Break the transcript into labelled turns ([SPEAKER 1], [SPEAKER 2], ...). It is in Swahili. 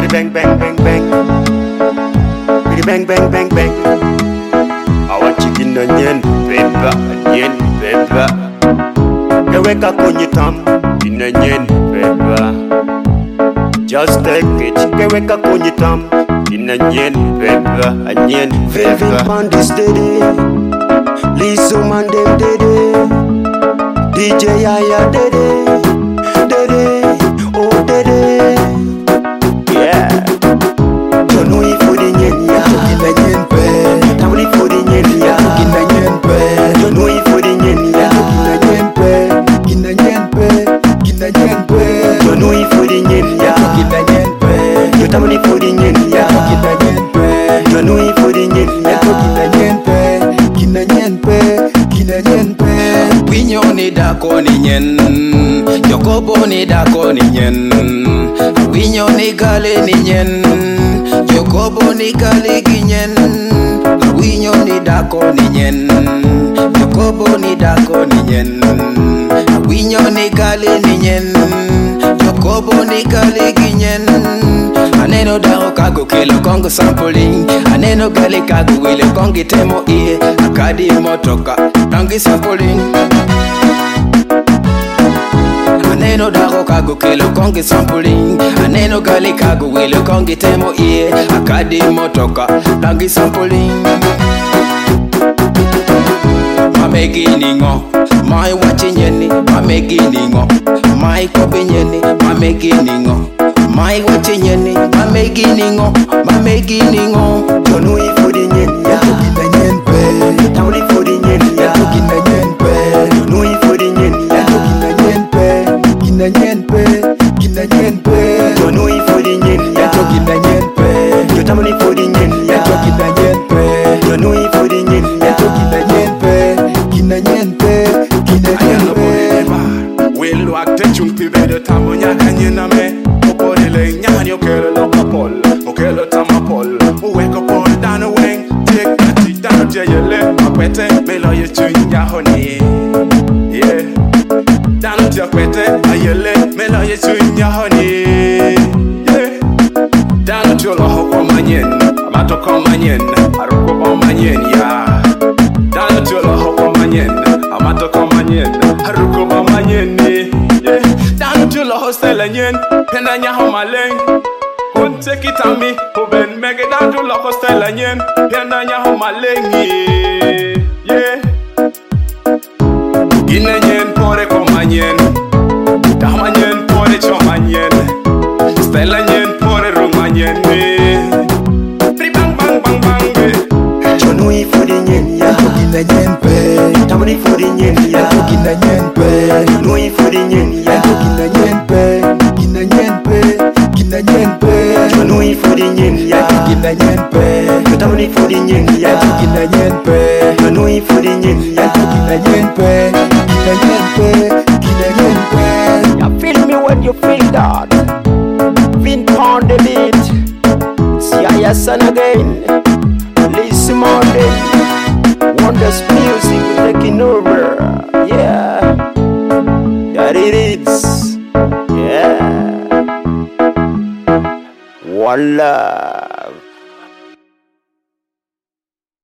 [SPEAKER 1] bang bang bang bang. Bang bang bang bang. Our chicken onion pepper. Keweka kwenye tam onion pepper. Just take it. Keweka kwenye tam onion pepper. Velvet Bandits dede, Lizzo man dem dede, DJ Yaya dede, oh dede. Yeah. Jonui for the nyenya, kina nyenpe. Tamli for the nyenya, kina nyenpe. Jonui for the nyenya, kina nyenpe. Jonui for the nyenya, kina nyenpe. Tamli for the nyenya, kina nyenpe. Jonui for the nyenya, kina nyenpe.
[SPEAKER 2] Winyo ni dako ni nyen, Jokobo ni dako ni nyen. Winyo ni gale ni nyen, Jokobo ni gale ginyen. Winyo ni dako ni nyen, Jokobo ni dako ni nyen. Winyo ni gale ni nyen, Jokobo ni gale ginyen. Aneno daro kago kilo kongo sampling, aneno gale kago wile kongi temo ie. Akadi motoka tangi sampling. Aneno daro kago kilo kongi sampling, aneno gale kago wile kongi temo ie. Akadi motoka tangi sampling. Mamegi ningo, mai wachi nyeni. Mamegi ningo, mai kobe nyeni. Mamegi ningo, mai wachi nyeni. Mamegi ningo.
[SPEAKER 1] Jonui for the nyenya, kina nyenpe. Tamli for the nyenya, kina nyenpe. Jonui for the nyenya, kina nyenpe. Jonui for the nyenya, kina nyenpe. Tamli for the nyenya, kina nyenpe. Jonui for the nyenya, kina nyenpe.
[SPEAKER 3] Welu akte chumpi bedo tamo nyaka nyina me. Okodele nyani okelo loka pol, okelo tamapol. Uweko pol dano weng, tek ati dano jeyele. Akwete melo ye chunya honi. Yeah. Dano tiakwete ayele melo ye chunya honi. Yeah. Dano tiolo hoko manyen, amato ko manyen, aruko ko manyen ya. Dano tiolo hoko manyen, amato ko manyen, aruko ko manyen ni. Yeah. Dano tiolo hostela nyen, penda nya homaleng. Kun take it on me, Uben make it down to loco style nyen, penda nya homaleng. Yeah. Gine nyen pore ko manyen, dama nyen pore choma nyen, style nyen pore ruma nyen. Bang bang bang bang be.
[SPEAKER 1] Jonui for the nyenya, kina nyenpe. Tamli for the nyenya, kina nyenpe. Jonui for the nyenya, kina nyenpe. Jonui for the nyenya, kina nyenpe. Tamli for the nyenya, kina nyenpe. Jonui for the nyenya, kina nyenpe. You feel me when you feel that. Vin on the beat. See I son again. Listen more day. Wonders music taking over. Yeah. That it is. Yeah. Voila.